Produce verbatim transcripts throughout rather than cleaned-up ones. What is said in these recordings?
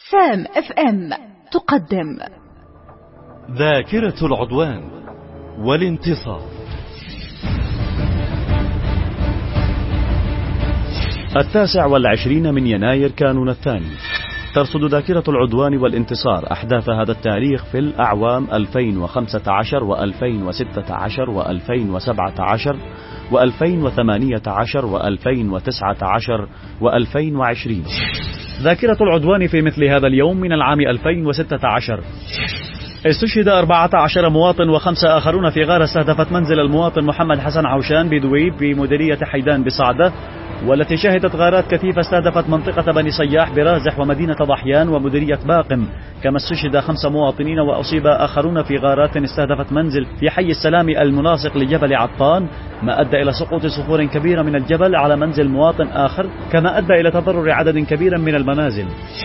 سام اف ام تقدم ذاكرة العدوان والانتصار. التاسع والعشرين من يناير كانون الثاني ترصد ذاكرة العدوان والانتصار أحداث هذا التاريخ في الأعوام ألفين وخمسة عشر وألفين وستة عشر وألفين وسبعة عشر وألفين وثمانية عشر وألفين وتسعة عشر وألفين وعشرين. ذاكرة العدوان في مثل هذا اليوم من العام ألفين وستة عشر: استشهد أربعة عشر مواطن وخمسة آخرون في غارة استهدفت منزل المواطن محمد حسن عوشان بدويب بمديرية حيدان بصعدة، والتي شهدت غارات كثيفة استهدفت منطقة بني صياح برازح ومدينة ضحيان ومديرية باقم. كما استشهد خمسة مواطنين وأصيب آخرون في غارات استهدفت منزل في حي السلام الملاصق لجبل عطان، ما أدى إلى سقوط صخور كبيرة من الجبل على منزل مواطن آخر، كما أدى إلى تضرر عدد كبير من المنازل.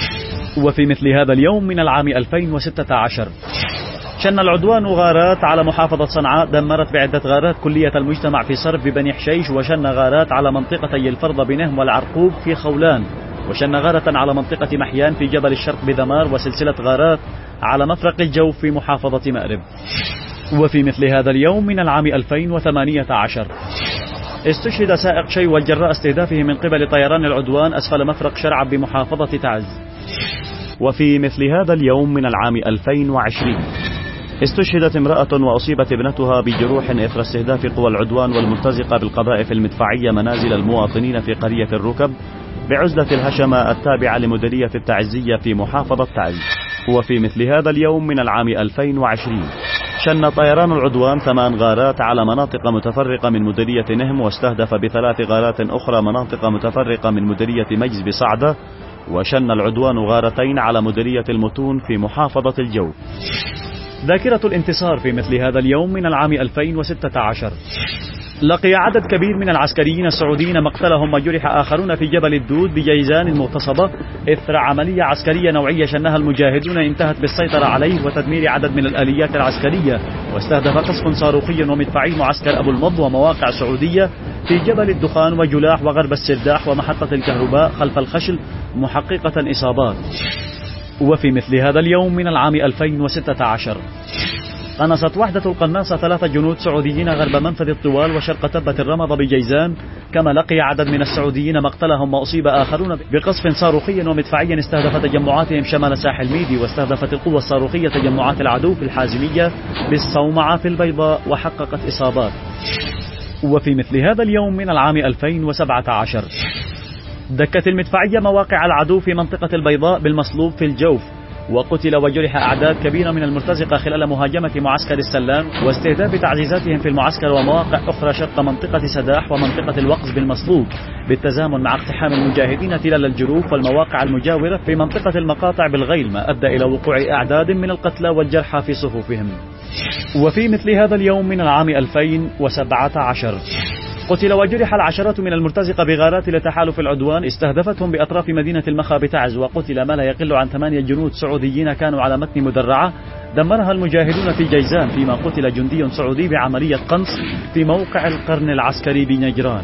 وفي مثل هذا اليوم من العام ألفين وستة عشر شن العدوان غارات على محافظة صنعاء، دمرت بعدة غارات كلية المجتمع في صرف ببني حشيش، وشن غارات على منطقتي الفرض بنهم والعرقوب في خولان، وشن غارة على منطقة محيان في جبل الشرق بدمار، وسلسلة غارات على مفرق الجوف في محافظة مأرب. وفي مثل هذا اليوم من العام ألفين وثمانية عشر استشهد سائق شي والجراء استهدافه من قبل طيران العدوان أسفل مفرق شرعب بمحافظة تعز. وفي مثل هذا اليوم من العام ألفين وعشرين استشهدت امرأة وأصيبت ابنتها بجروح إثر استهداف قوى العدوان والمرتزقة بالقذائف المدفعية منازل المواطنين في قرية الركب بعزلة الهشمة التابعة لمديرية التعزية في محافظة تعز. وفي مثل هذا اليوم من العام ألفين وعشرين شن طيران العدوان ثمان غارات على مناطق متفرقة من مديرية نهم، واستهدف بثلاث غارات أخرى مناطق متفرقة من مديرية مجز بصعدة، وشن العدوان غارتين على مديرية المتون في محافظة الجوف. ذاكرة الانتصار في مثل هذا اليوم من العام ألفين وستة عشر لقي عدد كبير من العسكريين السعوديين مقتلهم وجرح آخرون في جبل الدود بجيزان المغتصبة إثر عملية عسكرية نوعية شنها المجاهدون انتهت بالسيطرة عليه وتدمير عدد من الآليات العسكرية، واستهدف قصف صاروخي ومدفعي معسكر أبو المض ومواقع سعودية في جبل الدخان وجلاح وغرب السرداح ومحطة الكهرباء خلف الخشل محققة إصابات. وفي مثل هذا اليوم من العام ألفين وستة عشر قنصت وحدة القناصة ثلاثة جنود سعوديين غرب منفذ الطوال وشرق تبة الرمض بجيزان، كما لقي عدد من السعوديين مقتلهم وأصيب آخرون بقصف صاروخي ومدفعي استهدف تجمعاتهم شمال ساحل ميدي، واستهدفت القوة الصاروخية تجمعات العدو في الحازمية بالصومعة في البيضاء وحققت إصابات. وفي مثل هذا اليوم من العام ألفين وسبعة عشر دكت المدفعية مواقع العدو في منطقة البيضاء بالمصلوب في الجوف، وقتل وجرح أعداد كبيرة من المرتزقة خلال مهاجمة معسكر السلام واستهداف تعزيزاتهم في المعسكر ومواقع أخرى شرق منطقة سداح ومنطقة الوقز بالمصلوب، بالتزامن مع اقتحام المجاهدين تلال الجروف والمواقع المجاورة في منطقة المقاطع بالغيل، ما أدى إلى وقوع أعداد من القتلى والجرحى في صفوفهم. وفي مثل هذا اليوم من العام ألفين وسبعة عشر قتل وجرح العشرات من المرتزقة بغارات لتحالف العدوان استهدفتهم بأطراف مدينة المخا بتعز، وقتل ما لا يقل عن ثمانية جنود سعوديين كانوا على متن مدرعة دمرها المجاهدون في جيزان، فيما قتل جندي سعودي بعملية قنص في موقع القرن العسكري بنجران.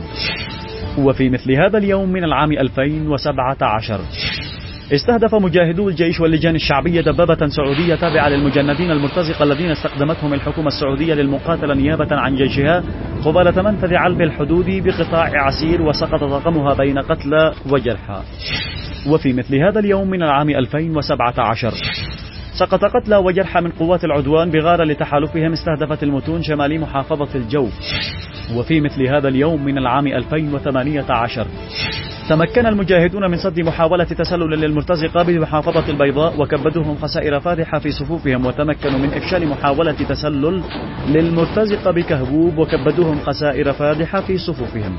وفي مثل هذا اليوم من العام ألفين وسبعة عشر استهدف مجاهدو الجيش واللجان الشعبية دبابة سعودية تابعة للمجندين المرتزقة الذين استخدمتهم الحكومة السعودية للمقاتلة نيابة عن جيشها قبالة منفذ علب الحدودي بقطاع عسير، وسقط طاقمها بين قتلى وجرحى. وفي مثل هذا اليوم من العام ألفين وسبعة عشر سقط قتلى وجرحى من قوات العدوان بغارة لتحالفهم استهدفت المتون شمالي محافظة الجوف. وفي مثل هذا اليوم من العام ألفين وثمانية عشر تمكن المجاهدون من صد محاولة تسلل للمرتزقة بمحافظة البيضاء وكبدوهم خسائر فادحة في صفوفهم، وتمكنوا من إفشال محاولة تسلل للمرتزقة بكهبوب وكبدوهم خسائر فادحة في صفوفهم.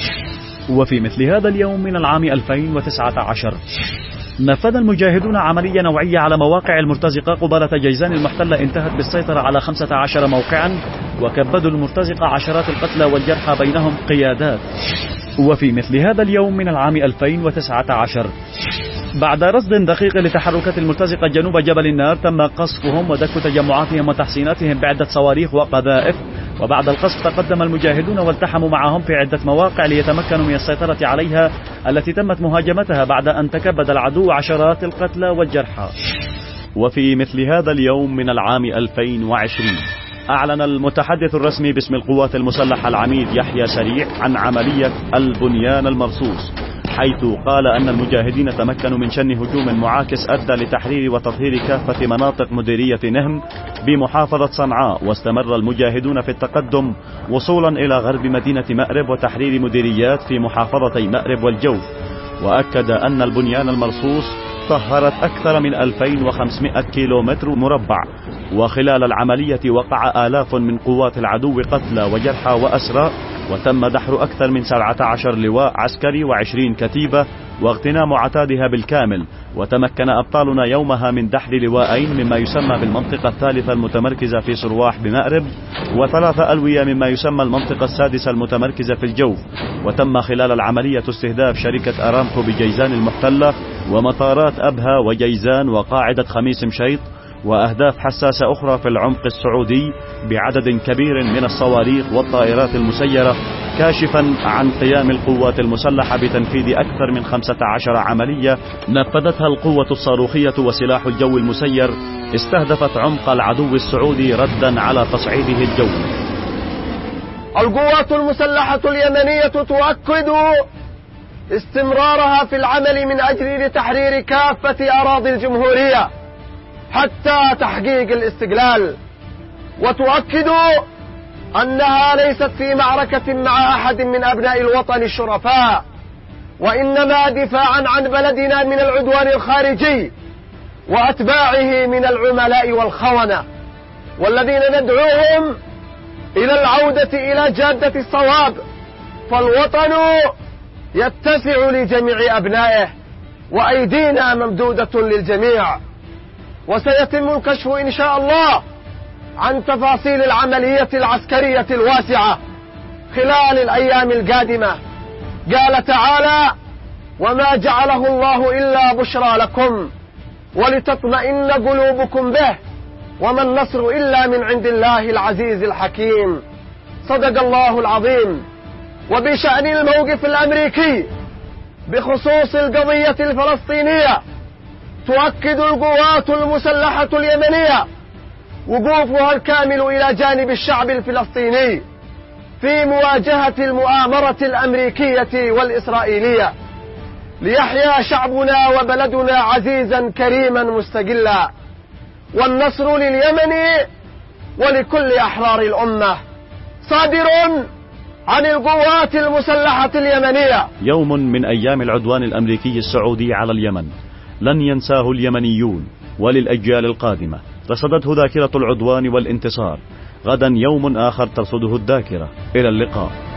وفي مثل هذا اليوم من العام ألفين وتسعة عشر نفذ المجاهدون عملية نوعية على مواقع المرتزقة قبالة جيزان المحتلة انتهت بالسيطرة على خمسة عشر موقعا، وكبدوا المرتزقة عشرات القتلى والجرحى بينهم قيادات. وفي مثل هذا اليوم من العام ألفين وتسعة عشر، بعد رصد دقيق لتحركات المرتزقة جنوب جبل النار، تم قصفهم ودك تجمعاتهم وتحصيناتهم بعدة صواريخ وقذائف. وبعد القصف تقدم المجاهدون والتحموا معهم في عدة مواقع ليتمكنوا من السيطرة عليها، التي تمت مهاجمتها بعد أن تكبد العدو عشرات القتلى والجرحى. وفي مثل هذا اليوم من العام ألفين وعشرين، أعلن المتحدث الرسمي باسم القوات المسلحة العميد يحيى سريع عن عملية البنيان المرصوص، حيث قال أن المجاهدين تمكنوا من شن هجوم معاكس أدى لتحرير وتطهير كافة مناطق مديرية نهم بمحافظة صنعاء. واستمر المجاهدون في التقدم وصولا إلى غرب مدينة مأرب وتحرير مديريات في محافظتي مأرب والجوف. وأكد أن البنيان المرصوص طهرت أكثر من ألفين وخمسمائة كيلومتر مربع. وخلال العملية وقع آلاف من قوات العدو قتلى وجرحى وأسرى، وتم دحر أكثر من سبعة عشر لواء عسكري وعشرين كتيبة واغتنام عتادها بالكامل. وتمكن أبطالنا يومها من دحر لواءين مما يسمى بالمنطقة الثالثة المتمركزة في صرواح بمأرب، وثلاثة ألوية مما يسمى المنطقة السادسة المتمركزة في الجوف. وتم خلال العملية استهداف شركة أرامكو بجيزان المحتلة ومطارات أبها وجيزان وقاعدة خميس مشيط، وأهداف حساسة أخرى في العمق السعودي بعدد كبير من الصواريخ والطائرات المسيرة، كاشفا عن قيام القوات المسلحة بتنفيذ أكثر من خمسة عشر عملية نفذتها القوة الصاروخية وسلاح الجو المسير استهدفت عمق العدو السعودي ردا على تصعيده الجوي. القوات المسلحة اليمنية تؤكد استمرارها في العمل من أجل تحرير كافة أراضي الجمهورية حتى تحقيق الاستقلال، وتؤكد أنها ليست في معركة مع أحد من أبناء الوطن الشرفاء، وإنما دفاعا عن بلدنا من العدوان الخارجي وأتباعه من العملاء والخونة، والذين ندعوهم إلى العودة إلى جادة الصواب. فالوطن يتسع لجميع أبنائه وأيدينا ممدودة للجميع. وسيتم الكشف إن شاء الله عن تفاصيل العملية العسكرية الواسعة خلال الأيام القادمة. قال تعالى: وما جعله الله إلا بشرى لكم ولتطمئن قلوبكم به وما النصر إلا من عند الله العزيز الحكيم. صدق الله العظيم. وبشأن الموقف الأمريكي بخصوص القضية الفلسطينية، تؤكد القوات المسلحة اليمنية وقوفها الكامل إلى جانب الشعب الفلسطيني في مواجهة المؤامرة الأمريكية والإسرائيلية ليحيا شعبنا وبلدنا عزيزا كريما مستقلا. والنصر لليمن ولكل أحرار الأمة. صادر عن القوات المسلحة اليمنية. يوم من أيام العدوان الأمريكي السعودي على اليمن لن ينساه اليمنيون، وللأجيال القادمة رصدته ذاكرة العدوان والانتصار. غدا يوم آخر ترصده الذاكرة. إلى اللقاء.